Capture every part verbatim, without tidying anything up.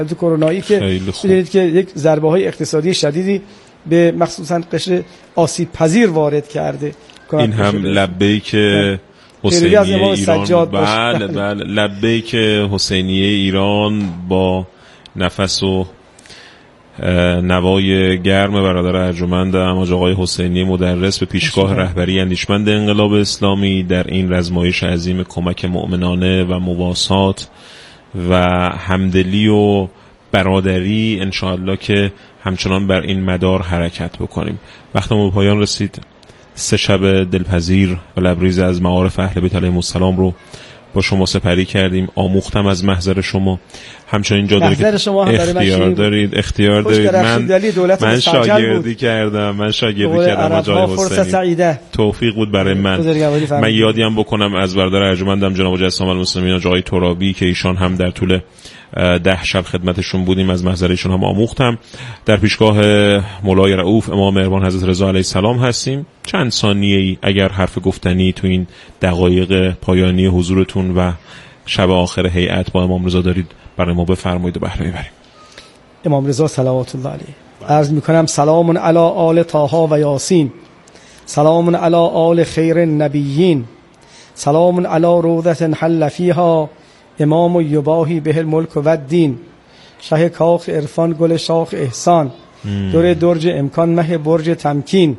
تو کرونایی که دیدید که یک ضربه های اقتصادی شدیدی به مخصوصا قشر آسیب پذیر وارد کرده. این هم لبیک حسینیه ایران، بله بله لبیک حسینیه ایران با نفس و نوای گرم برادر ارجمند اماج آقای حسینی مدرس به پیشگاه رهبری اندیشمند انقلاب اسلامی در این رزمایش عظیم کمک مؤمنانه و مواسات و همدلی و برادری، انشاءالله که همچنان بر این مدار حرکت بکنیم. وقتمون به پایان رسید. سه شب دلپذیر و لبریز از معارف اهل بیت علیهم السلام رو با شما سپری کردیم. آموختم از محضر شما. همچنین جا داره که اختیار دارید اختیار دارید من من شاگردی کردم من شاگردی کردم آقای حسینی. توفیق بود برای من. من یادی هم بکنم از برادر ارجمندم جناب جسام المسلمین آقای ترابی که ایشان هم در طول ده شب خدمتشون بودیم، از محضر ایشون هم آموختم. در پیشگاه مولای رؤوف امام مهربان حضرت رضا علیه السلام هستیم. چند ثانیه‌ای اگر حرف گفتنی تو این دقایق پایانی حضورتون و شب آخر هیئت با امام رضا دارید برای ما بفرمایید و بهره ببریم. امام رضا صلوات الله علیه عرض میکنم سلام علی آل طه و یاسین، سلام علی آل خیر النبیین، سلام علی روضة حل فیها امام یباهی به الملک و الدین، شه کاخ عرفان گل شاخ احسان، دور درج امکان مه برج تمکین،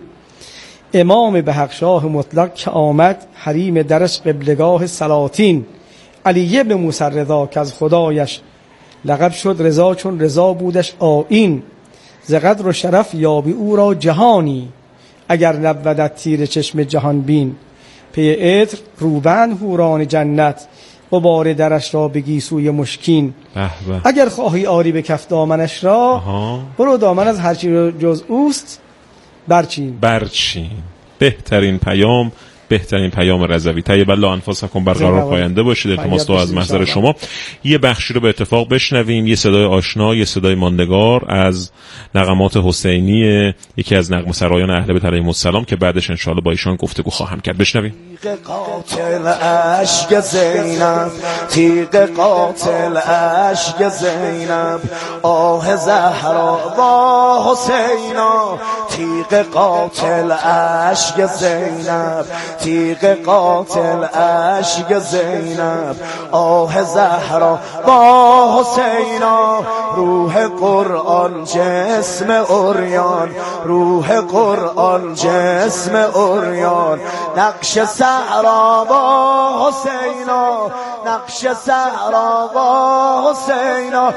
امام به حق شاه مطلق که آمد حریم درش قبلگاه سلاطین، علی ابن موسی رضا که از خدایش لقب شد رضا چون رضا بودش آیین، ز قدر و شرف یابی او را جهانی اگر نبودت تیر چشم جهان بین، پی عطر روبند هوران جنت غبار درش را بگی سوی مشکین، اگر خواهی آری به کف دامنش را آها. برو دامن از هرچی جز اوست برچین برچین. بهترین پیام بهترین پیام رضوی. طیب الله انفسکم برقرار پاینده باشید. التماس دعا از محضر شما. یه بخشی رو به اتفاق بشنویم، یه صدای آشنا، یه صدای ماندگار از نغمات حسینی یکی از نغمه سرایان اهل بیت علیهم السلام که بعدش ان شاءالله با ایشان گفتگو خواهم کرد. بشنویم. قاتل عشق زینب، تیغ قاتل عشق زینب، آه زهرا با حسینا، تیغ قاتل عشق زینب، تیغ قاتل عشق زینب، آه زهرا با حسینا، روح قرآن جسم اوریان، روح قرآن جسم اوریان، نقش صحرا با حسینا، نقش صحرا با حسینا،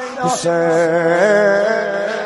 حسین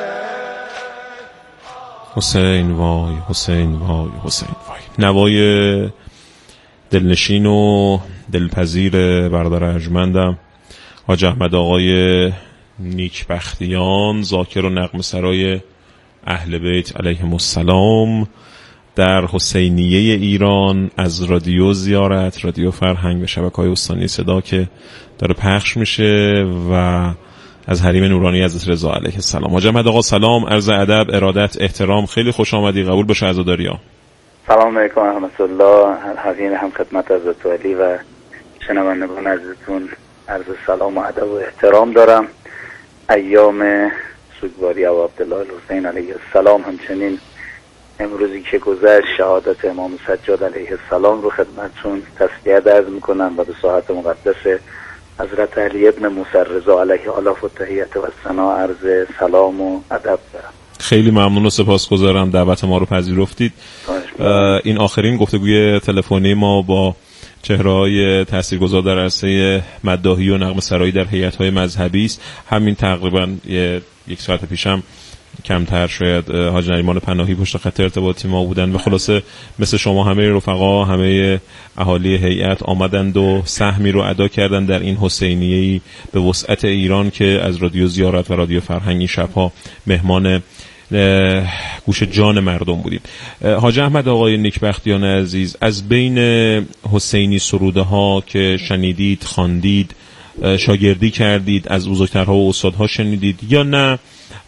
حسین وای حسین وای حسین وای. نوای دلنشین و دلپذیر برادر ارجمندم حاج احمد آقای نیکبختیان، ذاکر و نغمه سرای اهل بیت علیهم السلام در حسینیه ایران، از رادیو زیارت، رادیو فرهنگ و شبکه‌های استانی صدا که داره پخش میشه و از حریم نورانی حضرت رضا علیه السلام. حاج احمد آقا سلام، عرض ادب، ارادت، احترام، خیلی خوش آمدی، قبول بشه عزاداریا. سلام علیکم و رحمت الله، حوین هم خدمت حضرت علی و شنوندگان عزیزتون عرض سلام و ادب و احترام دارم. ایام سوگواری ابو عبدالله الحسین علیه السلام، همچنین امروزی که گذشت شهادت امام سجاد علیه السلام رو خدمتتون تسلیت عرض میکنم و به ساحت مقدس حضرت علی ابن موسی رضا علیه آلاف و تحیت و ثنا عرض سلام و ادب دارم. خیلی ممنون و سپاسگزارم دعوت ما رو پذیرفتید. این آخرین گفتگوی تلفنی ما با چهره‌های تاثیرگذار در عرصه مداحی و نغمه سرایی در هیئت‌های مذهبی است. همین تقریبا یک ساعت پیشم کمتر شاید حاج نریمان پناهی پشت خط ارتباطی ما بودن و خلاصه مثل شما همه رفقا، همه اهالی هیئت آمدند و سهمی رو ادا کردن در این حسینیه‌ای به وسعت ایران که از رادیو زیارت و رادیو فرهنگی شبها مهمان گوش جان مردم بودیم. حاج احمد آقای نیکبختیان عزیز، از بین حسینی سروده ها که شنیدید، خواندید، شاگردی کردید، از بزرگترها و استادها شنیدید یا نه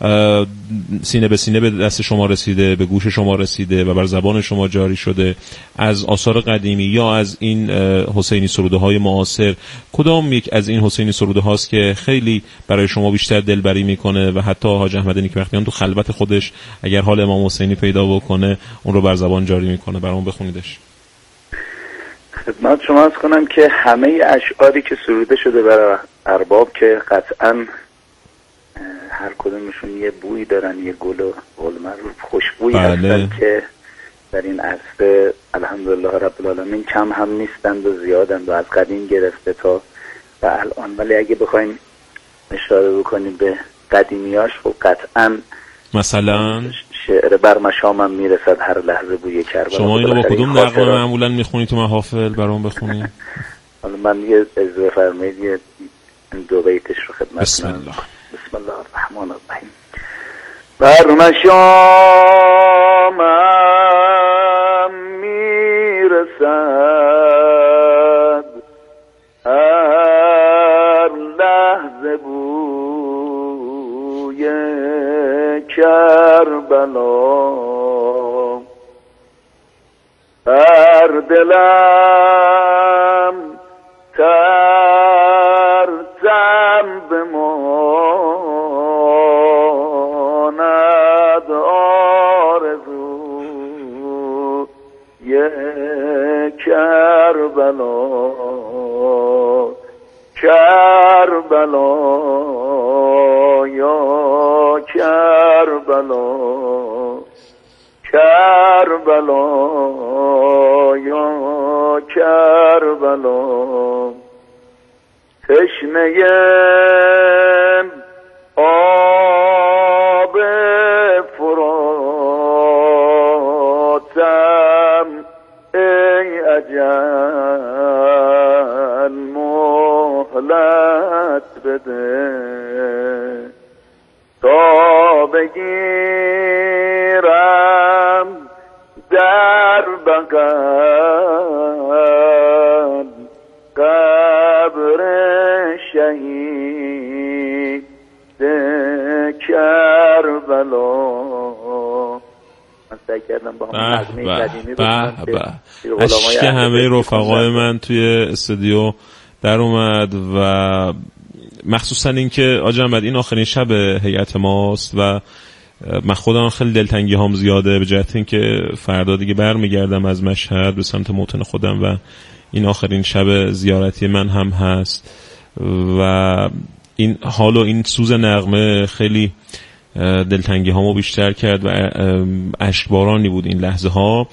سینه به سینه به دست شما رسیده، به گوش شما رسیده و بر زبان شما جاری شده، از آثار قدیمی یا از این حسینی سروده های معاصر، کدام یک از این حسینی سروده هاست که خیلی برای شما بیشتر دلبری میکنه و حتی حاج احمد نیکبختیان تو خلوت خودش اگر حال امام حسینی پیدا بکنه اون رو بر زبان جاری میکنه؟ برام بخونیدش. خدمت شما عرض کنم که همه اشعاری که سروده شده برای ارباب که قطعاً هر کدومشون یه بوی دارن، یه گل و گل معروف خوشبویی هستن که در این عصر الحمدلله رب العالمین کم هم نیستند و زیادند و از قدیم گرفته تا و الان. ولی اگه بخوایم اشاره بکنیم به قدیمیاش، خب قطعاً مثلا شعر بر مشامم میرسد هر لحظه بوی کربلا. شما اینو با کدوم نغمه معمولا میخونی تو محافل؟ برام بخونی. حالا من یه اجازه فرمایید یه دو بیتش رو خدمت بسم الله. بسم الله الرحمن الرحیم. بر مشامم میرسد هر لحظه بوی کربلا، هر دلم ترسم بماند آرزو یک کربلا، کربلا یا کربلا، کربلا یا کربلا، تشنه آب فراتم ای اجل مهلت بده تا بگیرم در بغل قبر شهید کربلا. من سعی کردم با هم نظمی قدیمی بکنم که اشک همه رفقای من توی استودیو در اومد و مخصوصا این که آج احمد این آخرین شب هیئت ماست و من خودم خیلی دلتنگی هام زیاده به جهت این که فردا دیگه برمیگردم از مشهد به سمت موطن خودم و این آخرین شب زیارتی من هم هست و این حال و این سوز نغمه خیلی دلتنگی هامو بیشتر کرد و اشکبارانی بود این لحظه ها.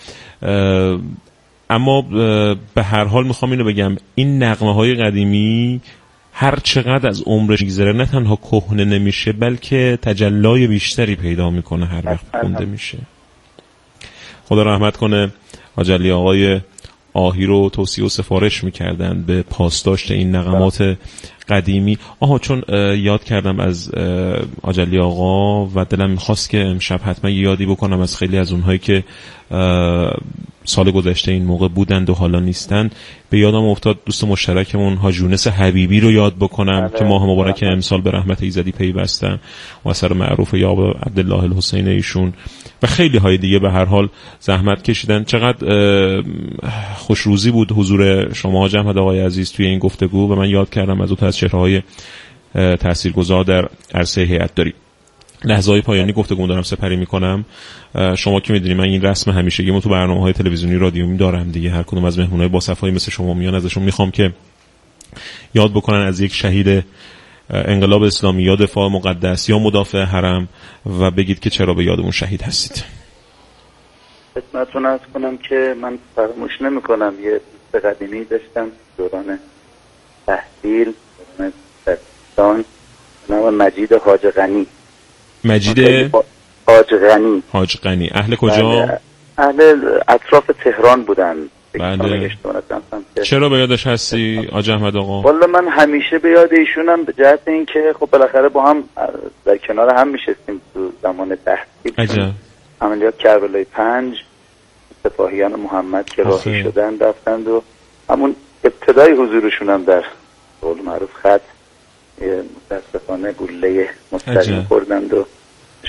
اما به هر حال میخوام اینو بگم، این نغمه های قدیمی هر چقدر از عمرش میگذره نه تنها کهنه نمیشه بلکه تجلای بیشتری پیدا میکنه هر وقت خونده میشه. خدا رحمت کنه حاج علی آقای آهی رو توصیه و سفارش میکردن به پاسداشت این نغمات قدیمی. آها چون یاد کردم از حاج علی آقا و دلم میخواست که امشب حتما یادی بکنم از خیلی از اونهایی که سال گذشته این موقع بودند و حالا نیستن. به یادم افتاد دوست مشترکمون حاج یونس حبیبی رو یاد بکنم که ماه مبارک امسال به رحمت ایزدی پیوستن و اثر معروف یاب عبدالله الحسین ایشون و خیلی های دیگه به هر حال زحمت کشیدن. چقدر خوشروزی بود حضور شما حاج احمد آقای عزیز توی این گفتگو و من یاد کردم از دو تا از چهره‌های تاثیرگذار در عرصه هیئت‌داری. لحظه‌های پایانی گفتگو دارم سپری میکنم. شما که میدونید من این رسم همیشگیمو تو برنامه‌های تلویزیونی رادیویی دارم دیگه، هر کدوم از مهمونای با صفایی مثل شما میان ازشون میخوام که یاد بکنن از یک شهید انقلاب اسلامی یا دفاع مقدس یا مدافع حرم و بگید که چرا به یاد اون شهید هستید. خدمتتون عرض کنم که من فراموش نمی‌کنم یه دوست قدیمی داشتم دوران تحصیل دوران دبستان به نام مجید حاج غنی. مجید حاج غنی. حاج غنی اهل کجا؟ اهل اطراف تهران بودن. بله. چرا به یادش هستی حاج احمد آقا؟ والا من همیشه به یاد ایشونم به جهت این که خب بالاخره با هم در کنار هم میشستیم تو زمان تحصیل. عجب. عملیات کربلای پنج سپاهیان محمد که راهی شدن رفتند و همون ابتدای حضورشون هم در قول معروف خط متاسفانه گلوله مستقیم خوردند و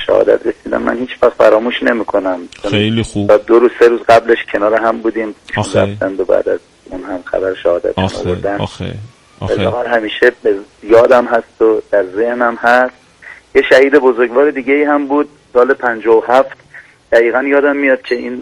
شهادت رسیدم من هیچ وقت فراموش نمیکنم. خیلی خوب. دو روز سه روز قبلش کنار هم بودیم آخه و بعد از اون هم خبر شهادت آوردن. آخه آخه آخه همیشه یادم هست و در ذهنم هست. یه شهید بزرگوار دیگه ای هم بود سال پنجاه و هفت، دقیقا یادم میاد که این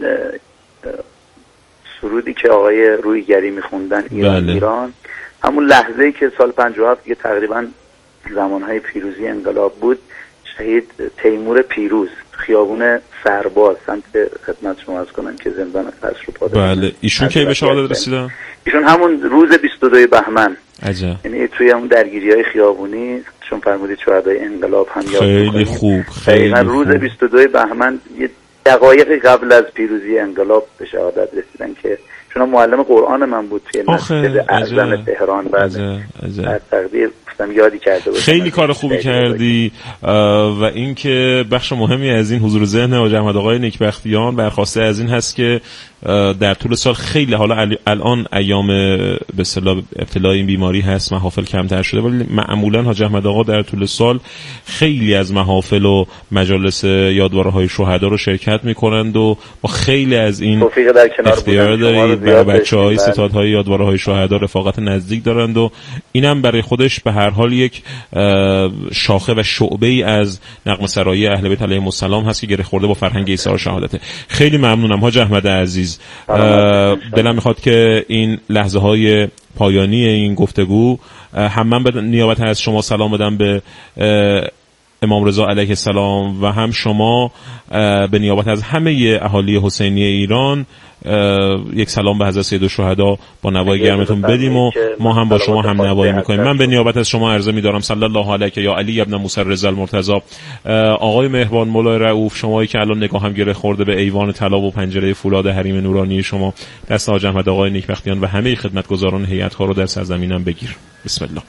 سرودی که آقای رویگری میخوندن ایران بله. ایران همون لحظه‌ای که سال پنجاه و هفت که تقریبا زمانهای پیروزی انقلاب بود، شهید تیمور پیروز خیابون سرباز سمت خدمت شما عرض کنم که زندان فصل رو پاده. بله ایشون کی به شهادت رسیدن؟ ایشون همون روز بیست و دو بهمن. عجب. یعنی توی اون درگیری‌های خیابونی چون فرمودید شهدای انقلاب هم یاد خیلی خوب خیلی خوب. روز بیست و دو بهمن یه دقایق قبل از پیروزی انقلاب به شهادت رسیدن که چون معلم قرآن من بود توی مسجد اعظم تهران. بعد در تقدیر گفتم یادی کرده باشم. خیلی کار خوبی کردی و اینکه بخش مهمی از این حضور ذهن حاج احمد آقای نیکبختیان برخواسته از این هست که در طول سال خیلی حالا الان ایام به اصطلاح ابتلا این بیماری هست محافل کمتر شده ولی معمولا حاج احمد آقا در طول سال خیلی از محافل و مجالس یادواره‌های شهدا رو شرکت می‌کنند و با خیلی از این اختیار دارید برای بچه‌های ستادهای یادواره‌های شهدا رفاقت نزدیک دارند و اینم برای خودش به هر حال یک شاخه و شعبه‌ای از نغمه سرایی اهل بیت علیهم السلام هست که گره خورده با فرهنگ ایثار شهادت. خیلی ممنونم حاج احمد عزیز. دلم میخواد که این لحظه های پایانی این گفتگو هم من به نیابت از شما سلام بدم به امام رضا علیه السلام و هم شما به نیابت از همه اهالی حسینی ایران یک سلام به حضرت سید الشهدا با نوای گرمتون بدیم و ما هم با شما هم نوایی میکنیم. من به نیابت از شما عرضه میدارم صلی الله علیک یا علی ابن موسی رضا المرتضی. آقای مهربان مولای رؤوف، شمایی که الان نگاه هم گره خورده به ایوان طلا و پنجره فولاد حریم نورانی شما، دست حاج احمد آقای نیکبختیان و همه خدمتگزاران هیئت ها رو در سرزمینم بگیر. بسم الله.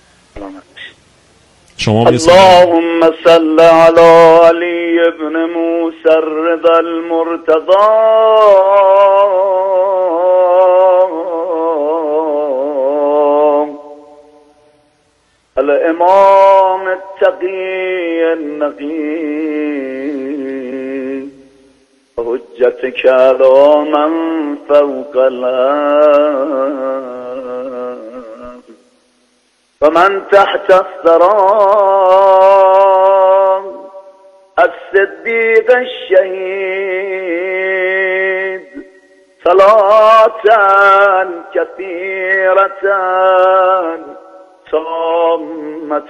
شما اللهم صل علی علی ابن موسی رضا المرتضی الامام التقی النقی حجتك علی من فوق الارض ومن تحت الثرى الصديق الشهيد صلاة كثيرة تامة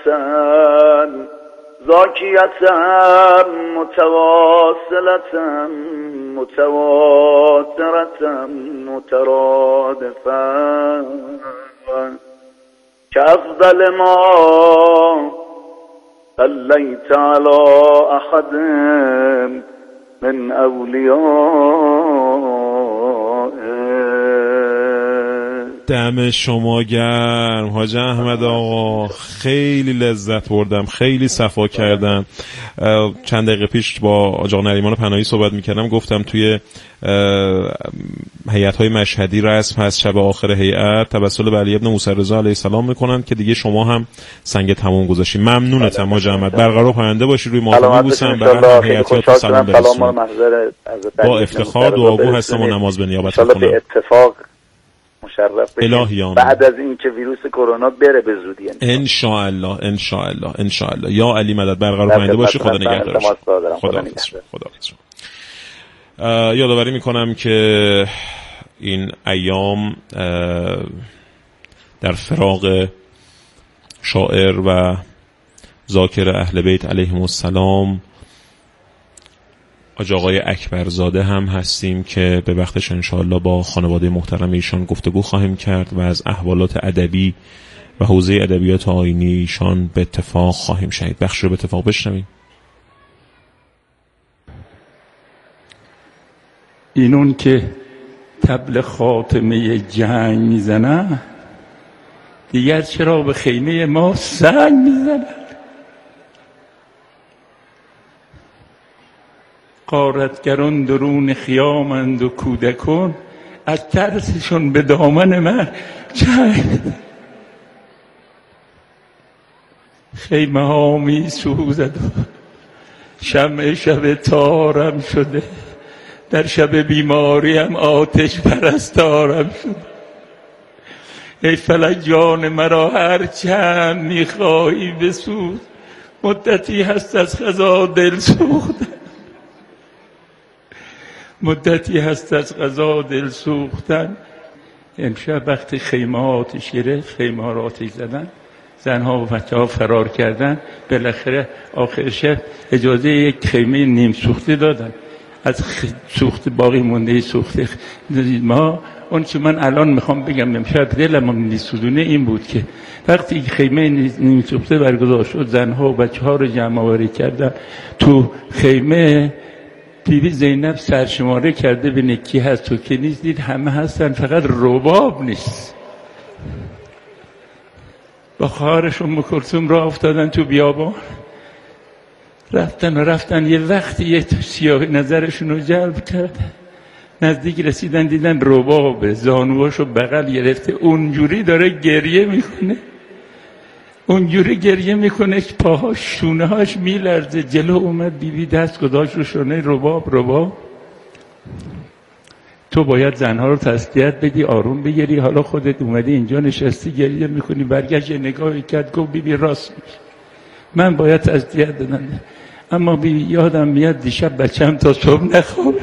زاكية متواصلة متواترة مترادفة كأفضل ما صليت على أحد من أوليائه. دم شما گرم حاج احمد آقا، خیلی لذت بردم، خیلی صفا کردم. چند دقیقه پیش با آقا نریمان پناهی صحبت میکردم، گفتم توی هیئت‌های مشهدی رسم هست شب آخر هیئت توسل به علی ابن موسی رضا علیه السلام میکنن که دیگه شما هم سنگ تموم گذاشتین. ممنونتم حاج احمد، برقرار پاینده باشی، روی ماهی میبوسم، برای هیئت‌ها سلام برسون. با افتخار دعاگو هستم و نماز به نیابت میکنم. به اتفاق مشرف بشیم بعد از این که ویروس کرونا بره به زودی ان شاء الله ان شاء الله ان شاء الله. یا علی مدد، برقرار پاینده باشی. خدا نگهدارش. خدا خدا یادآوری میکنم که این ایام در فراق شاعر و ذاکر اهل بیت علیهم السلام حاج آقای اکبرزاده هم هستیم که به وقتش انشاءالله با خانواده محترم ایشان گفتگو خواهیم کرد و از احوالات ادبی و حوزه ادبیات آیینی ایشان به اتفاق خواهیم شنید. بخش رو به اتفاق بشنویم. اینون که طبل خاتمه جنگ میزنن دیگر چرا به خیمه ما سنگ میزنن؟ غارتگران درون خیامند و کودکان از ترسشون به دامن من چنگ. خیمه ها می سوزد و شمع شب تارم شده، در شب بیماریم آتش پرستارم شده. ای فلک جان مرا هر چند میخواهی بسوز، مدتی هست از قضا دل سوختن، مدتی هست از قضا دل سوختن. امشب وقت خیمه آتش گرفت، خیمه ها را آتش زدن، زنها و بچه ها فرار کردن. بالاخره آخر شب اجازه یک خیمه نیم سوخته دادن، از سوخت باقی مونده سوخته ما. اون که من الان میخوام بگم امشب دلم میسوزونه این بود که وقتی خیمه نیم سوخته برگزار شد، زنها و بچه ها رو جمع آوری کردن تو خیمه. بیبی زینب سرشماره کرده به نکی هست تو که نیست، دید همه هستن فقط رباب نیست. با خواهرش ام کلثوم راه افتادن تو بیابان، رفتن و رفتن یه وقتی یه سیاه نظرشون رو جلب کرد. نزدیک رسیدن دیدن رباب زانواشو بغل گرفته، اونجوری داره گریه میکنه، اونجوری گریه میکنه که پاهاش شونه هاش میلرزه. جلو اومد بیبی دست گذاشت رو شونه رباب. رباب تو باید زنها رو تسلیت بدی، آروم بگیری، حالا خودت اومدی اینجا نشستی گریه میکنی. برگشت نگاهی کرد گفت بیبی راست میگه، من باید تسلیت بدم، اما بیبی یادم میاد دیشب بچم تا صبح نخواب.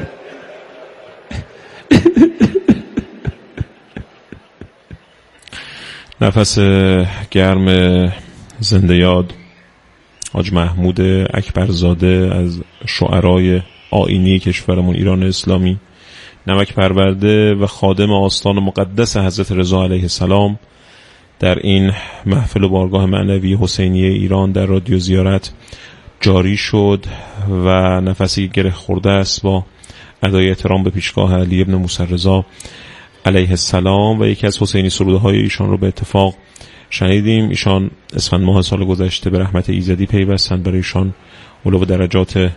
نفس گرم زنده یاد حاج محمود اکبرزاده از شعرای آیینی کشورمون ایران اسلامی، نمک پرورده و خادم آستان مقدس حضرت رضا علیه السلام، در این محفل و بارگاه معنوی حسینیه ایران در رادیو زیارت جاری شد و نفسی گره خورده است با ادای احترام به پیشگاه علی ابن موسی رضا علیه السلام و یکی از حسینی سروده های ایشان رو به اتفاق شنیدیم. ایشان اسفند ماه سال گذشته به رحمت ایزدی پیوستند. برای ایشان علو درجات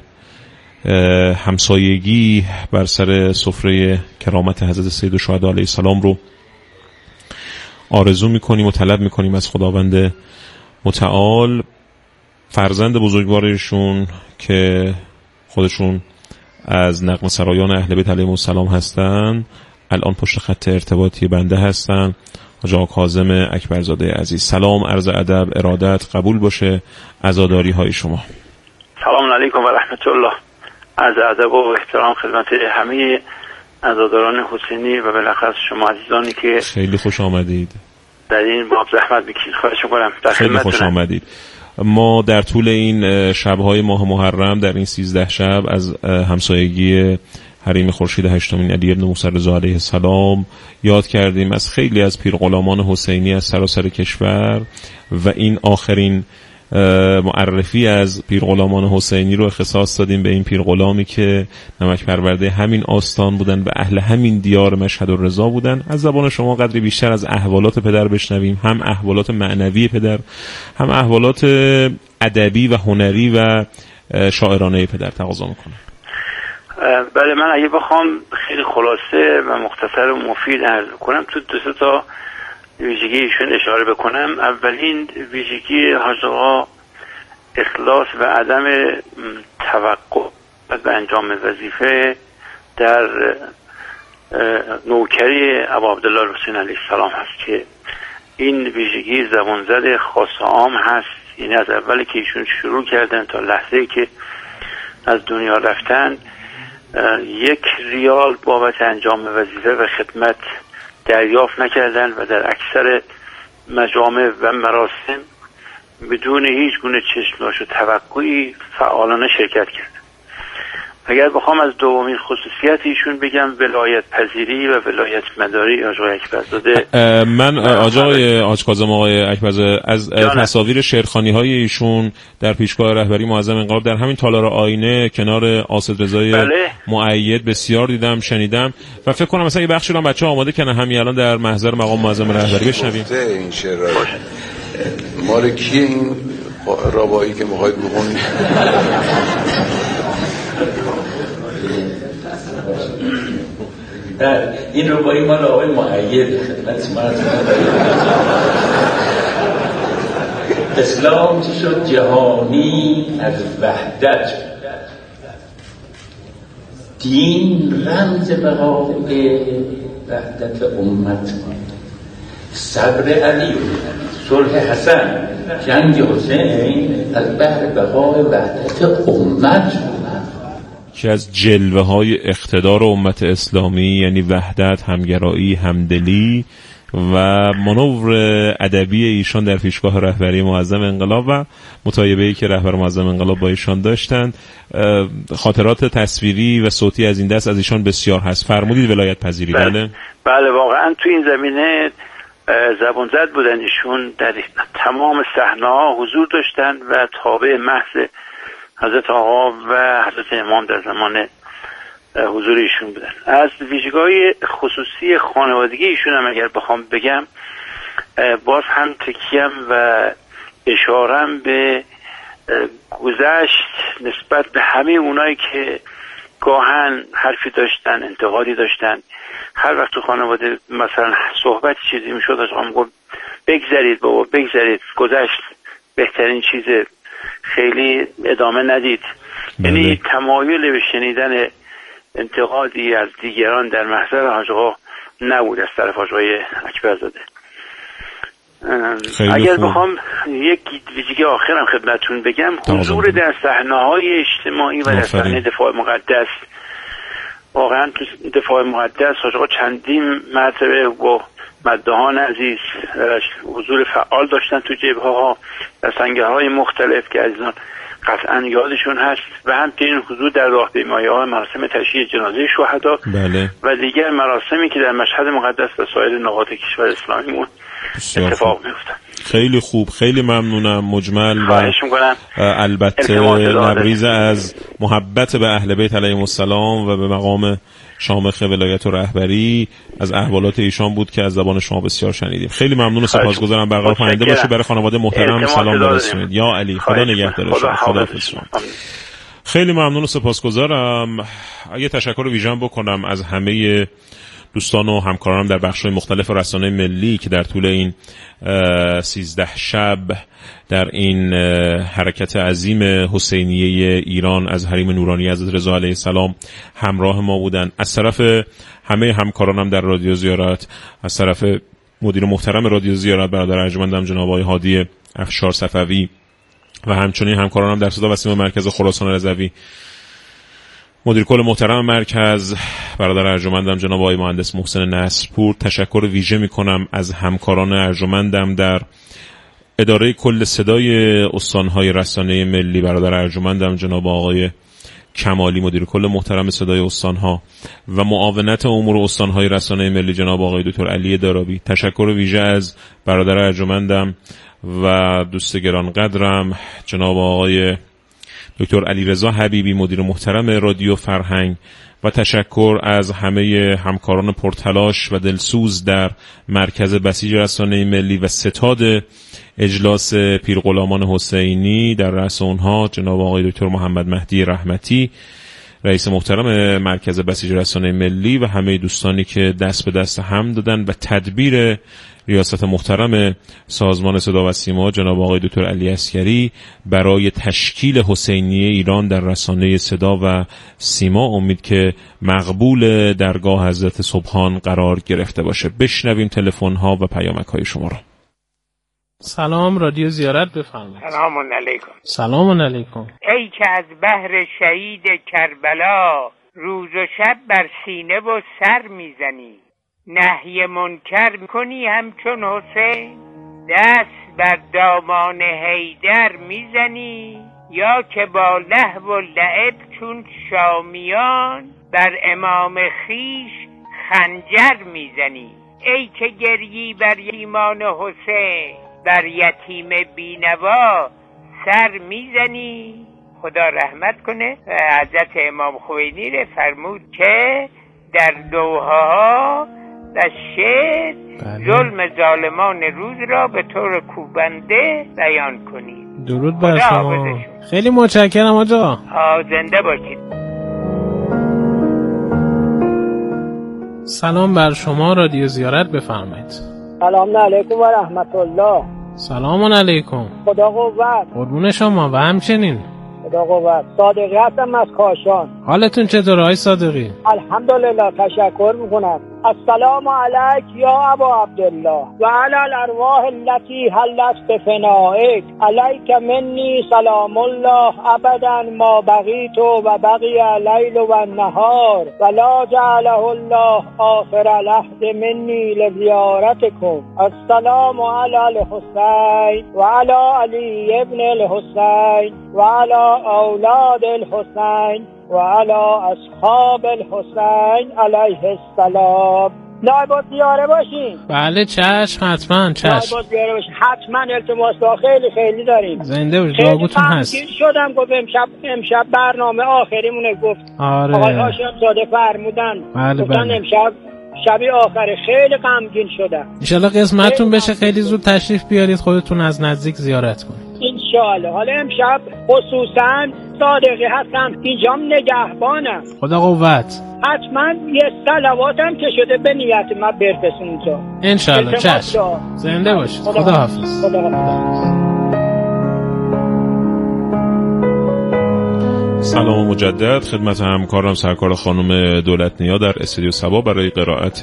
همسایگی بر سر سفره کرامت حضرت سید الشهدا علیه السلام رو آرزو میکنیم و طلب میکنیم از خداوند متعال. فرزند بزرگوارشون که خودشون از نغمه سرایان اهل بیت علیهم السلام هستند، الان پشت خط ارتباطی بنده هستن، حاج آقا کاظم اکبرزاده عزیز. سلام، عرض ادب، ارادت قبول باشه عزاداری های شما. سلام علیکم و رحمت الله. عرض ادب و احترام خدمت همه عزاداران حسینی و بالاخص شما عزیزانی که خیلی خوش آمدید در این باب زحمت میکشید. خواهش می‌کنم در خیلی خوش آمدید. ما در طول این شب‌های ماه محرم، در این سیزده شب از همسایگی حریم خورشید هشتمین علی ابن موسی رضا علیه السلام یاد کردیم، از خیلی از پیرغلامان حسینی از سراسر کشور، و این آخرین معرفی از پیرغلامان حسینی رو اختصاص دادیم به این پیرغلامی که نمک پرورده همین آستان بودن و اهل همین دیار مشهد الرضا بودن. از زبان شما قدری بیشتر از احوالات پدر بشنویم، هم احوالات معنوی پدر، هم احوالات ادبی و هنری و شاعرانه پدر تقاضا میکنه. بله، من اگه بخوام خیلی خلاصه و مختصر و مفید عرض کنم، تو دو سه تا ویژگی ایشون اشاره بکنم. اولین ویژگی حاج آقا اخلاص و عدم توقع به انجام وظیفه در نوکری ابا عبدالله حسین علیه السلام هست که این ویژگی زبان زد خاص عام هست. یعنی از اولی که ایشون شروع کردن تا لحظه‌ای که از دنیا رفتن یک ریال بابت انجام وظیفه و خدمت دریافت نکردن و در اکثر مجامع و مراسم بدون هیچ گونه چشم‌داشت و توقعی فعالانه شرکت کردن. اگر بخوام از دومین خصوصیت ایشون بگم، ولایت پذیری و ولایت مداری آقای اکبرزاده. من آقای حاج کاظم آقای اکبرزاده از تصاویر شعرخوانی های ایشون در پیشگاه رهبری معظم انقلاب در همین تالار آینه کنار آصد رضای بله. مؤید بسیار دیدم، شنیدم و فکر کنم مثلا یه بخشی رو بچه‌ها آماده کنن همین الان در محضر مقام معظم رهبری بشنویم. این شعر مال کیه این ربایی که می‌خواید بخونید؟ این ربایی مال آقای مؤید خدمت ما. اسلام چی شد؟ جهانی از وحدت. دین رمز بقای وحدت امت، صبر علی، صلح حسن، جنگ حسین از بهر بقای وحدت امت که از جلوه های اقتدار امت اسلامی، یعنی وحدت، همگرایی، همدلی و مانور ادبی ایشان در پیشگاه رهبری معظم انقلاب و مطایبه‌ای که رهبر معظم انقلاب با ایشان داشتند. خاطرات تصویری و صوتی از این دست از ایشان بسیار هست. فرمودید ولایت پذیری. بله بله, بله واقعا تو این زمینه زبون زد بودن. ایشون در تمام صحنه‌ها حضور داشتن و تابع محض حضرت آقا و حضرت امام در زمان حضور ایشون بودن. از ویژگی‌های خصوصی خانوادگی ایشون هم اگر بخوام بگم، باز هم تکیم و اشارم به گذشت نسبت به همه اونایی که گاهن حرفی داشتن، انتقادی داشتن. هر وقت تو خانواده مثلا صحبت چیزی میشد، از آقا میگفت بگذارید بابا بگذارید، گذشت بهترین چیزه، خیلی ادامه ندید. یعنی تمایل به شنیدن انتقادی از دیگران در محضر حاج آقا نبود از طرف حاج آقای اکبرزاده. اگر خوب. بخوام یک ویژگی آخرم خدمتتون بگم، حضور در صحنه‌های اجتماعی و در صحنه دفاع مقدس. واقعا تو دفاع مقدس حاج آقا چندین مرتبه با مداحان عزیز حضور فعال داشتن تو جبهه‌ها و سنگرهای مختلف که عزیزان قطعا یادشون هست، و همچنین حضور در راهپیمایی‌ها، مراسم تشییع جنازه شهدا بله. و دیگر مراسمی که در مشهد مقدس و سایر نقاط کشور اسلامی اتفاق می‌افتد. خیلی خوب، خیلی ممنونم. مجمل و البته نبریز از محبت به اهل بیت علیهم السلام و به مقام شامخ ولایت و رهبری از احوالات ایشان بود که از زبان شما بسیار شنیدیم. خیلی ممنون و سپاسگزارم. برقرار پاینده باشید. برای خانواده محترم سلام برسونید. یا علی، خدا نگهدارشون. خدا حافظ. خیلی ممنون و سپاسگزارم. اگه تشکر ویژن بکنم از همه دوستان و همکارانم در بخش‌های مختلف رسانه ملی که در طول این سیزده شب در این حرکت عظیم حسینیه ایران از حریم نورانی حضرت رضا علیه السلام همراه ما بودن. از طرف همه همکارانم در رادیو زیارت، از طرف مدیر محترم رادیو زیارت برادر ارجمندم جناب آقای هادی افشار صفوی و همچنین همکارانم در صدا و سیما مرکز خراسان رضوی، مدیر کل محترم مرکز برادر ارجمندم جناب آقای مهندس محسن نصرپور، تشکر ویژه میکنم از همکاران ارجمندم در اداره کل صدای استانهای رسانه ملی برادر ارجمندم جناب آقای کمالی، مدیر کل محترم صدای استانها و معاونت امور استانهای رسانه ملی جناب آقای دکتر علی دارابی. تشکر ویژه از برادر ارجمندم و دوست گرانقدرم جناب آقای دکتر علیرضا حبیبی، مدیر محترم رادیو فرهنگ، و تشکر از همه همکاران پرتلاش و دلسوز در مرکز بسیج رسانه ملی و ستاد اجلاس پیرغلامان حسینی در رأس اونها جناب آقای دکتر محمد مهدی رحمتی، رئیس محترم مرکز بسیج رسانه ملی، و همه دوستانی که دست به دست هم دادن و تدبیر ریاست محترم سازمان صدا و سیما جناب آقای دکتر علی عسکری برای تشکیل حسینیه ایران در رسانه صدا و سیما امید که مقبول درگاه حضرت سبحان قرار گرفته باشه. بشنویم تلفن ها و پیامک های شما را. سلام، رادیو زیارت بفرمایید. سلام علیکم. سلام علیکم. ای که از بحر شهید کربلا روز و شب بر سینه و سر میزنی، نهی منکر کنی همچون حسین، دست بر دامان حیدر میزنی، یا که با لهو و لعب چون شامیان بر امام خیش خنجر میزنی. ای که گریی بر یتیمان حسین، بر یتیم بینوا سر میزنی. خدا رحمت کنه. حضرت امام خمینی ره فرمود که در دوحاها و شعر ظلم ظالمان روز را به طور کوبنده بیان کنید. درود بر شما. خیلی متشکرم آقا. زنده باشید. سلام بر شما، رادیو زیارت بفرمایید. سلام علیکم و رحمت الله. سلام علیکم. خدا قوت. قربون شما و همچنین. خدا قوت. صادقی هستم از کاشان. حالتون چطوره آقای صادقی؟ الحمدلله، تشکر میکنم. السلام علیک یا ابا عبدالله و علی الارواح التي حلت بفنائک، علیک منی سلام الله ابدا ما بقیت و بقی اللیل و النهار و لا جعله الله آخر العهد منی لزیارتکم. السلام علی الحسین و علی علی ابن الحسین و علی اولاد الحسین و علی اصحاب الحسین علیه السلام. نایب الدیاره باشین. بله چشم، حتما چشم. نایب الدیاره باشین حتما. التماس با خیلی خیلی داریم. زنده باشید، دعاگوتون هست. خیلی شدم گفت امشب امشب برنامه آخریمونه. گفت آره آقای هاشم زاده فرمودن بله گفتن بله. امشب شبی آخره. خیلی غمگین شدم. انشالله قسمتتون بشه خیلی زود تشریف بیارید، خودتون از نزدیک زیارت کنید انشالله. حالا امشب خصوصا صادقی هستم، اینجام نگهبانم. خدا قوت. حتما یه صلواتم که شده به نیت من برسون تو انشالله. چشم. زنده باشید. خدا, خدا حافظ. خدا حافظ. سلام مجدد خدمت همکارم سرکار خانم دولت نیا در استودیو سبا برای قرائت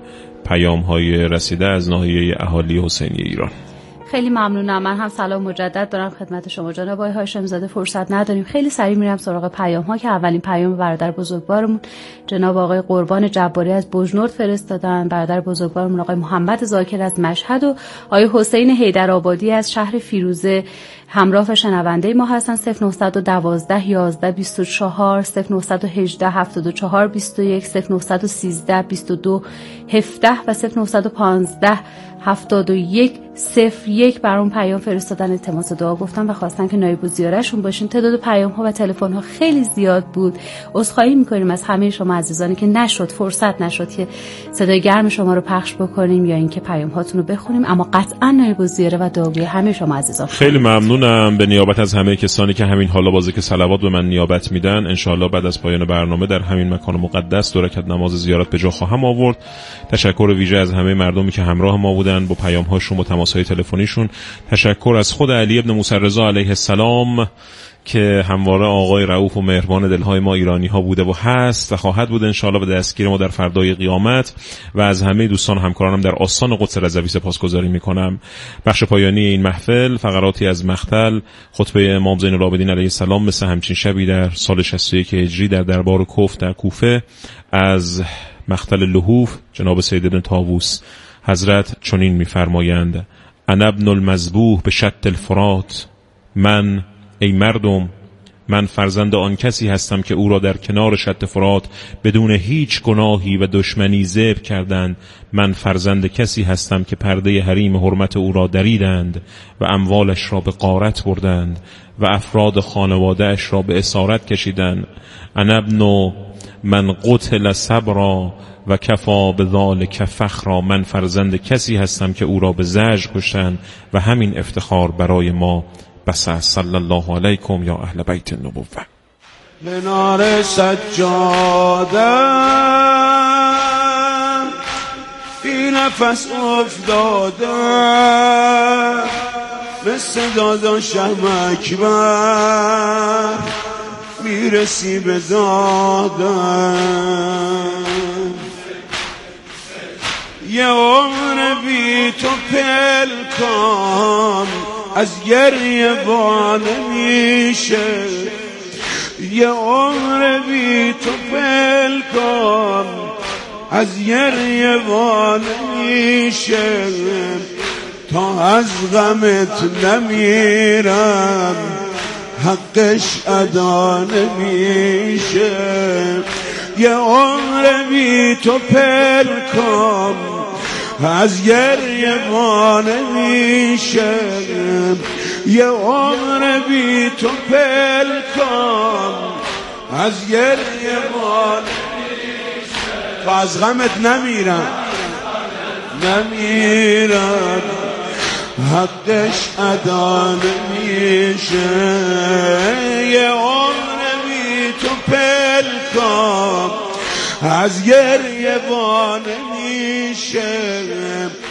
پیام های رسیده از ناحیه اهالی حسینی ایران. خیلی ممنونم. من هم سلام مجدد دارم خدمت شما جناب آقای هاشم زاده. فرصت نداریم، خیلی سریع میرم سراغ پیام ها که اولین پیام برادر بزرگوارمون جناب آقای قربان جباری از بوجنورد فرستادن، برادر بزرگوارمون آقای محمد زاکر از مشهد و آقای حسین حیدرآبادی از شهر فیروزه همراه شنونده ما هستن. صفر نه یک دو یازده بیست و چهار صفر نه یک هشت هفتاد و چهار بیست و یک صفر نه یک سه بیست و دو هفده و صفر نه یک پنج هفتاد و یک صفر یک برام پیام فرستادن، التماس دعا گفتن و خواستن که نایب الزیارهشون باشین. تعداد پیام ها و تلفن ها خیلی زیاد بود. عذرخواهی میکنیم از همه شما عزیزانی که نشد، فرصت نشد که صدای گرم شما رو پخش بکنیم یا اینکه پیام هاتون رو بخونیم، اما قطعا نایب الزیاره و دعاگوی همه شما عزیزان. خیلی ممنونم به نیابت از همه کسانی که همین حالا بازی که صلوات به من نیابت میدن. انشالله بعد از پایان برنامه در همین مکان مقدس دو رکعت نماز زیارت به جا خواهم آورد. تشکر ویژه از همه مردمی که همراه ما بودن با پیام هاشون، با تماس های تلفنیشون. تشکر از خود علی ابن موسی رضا علیه السلام که همواره آقای رؤوف و مهربان دلهای ما ایرانی ها بوده و هست و خواهد بود انشاءالله و دستگیر ما در فردای قیامت. و از همه دوستان و همکارانم در آستان قدس رضوی سپاسگزاری میکنم. بخش پایانی این محفل فقراتی از مختل خطبه امام زین العابدین علیه السلام مثل همچین شبی در سال شصت و یک هجری در دربار کف در کوفه از مختل لحوف جناب سید ابن طاووس حضرت چنین میفرمایند: انا ابن المذبوح به شط الفرات، من ای مردم من فرزند آن کسی هستم که او را در کنار شط فرات بدون هیچ گناهی و دشمنی ذبح کردند. من فرزند کسی هستم که پرده حریم حرمت او را دریدند و اموالش را به غارت بردند و افراد خانواده‌اش را به اسارت کشیدند. انا ابن من قتل صبرا و کفا بذالک فخرا، من فرزند کسی هستم که او را به زجر کشتند و همین افتخار برای ما بس. صلی الله علیکم یا اهل بیت النبوه. کنار سجاده بی نفس افتاده مثل دادا شم اکبر میرسی به دادم. یه عمر بی تو پلکان از گریه بانه میشه، یه عمر بی تو پلکان از گریه بانه میشه، تا از غمت نمیرم حقش ادا نمیشه. یه عمر بی تو پلکان از گریه وانه میشه، یه عمر بی تو پلکان از گریه وانه میشه، تا از غمت نمیرم نمیرم حقش ادا نمیشه. یه عمر بی تو پلکان از گریه وانه میشه،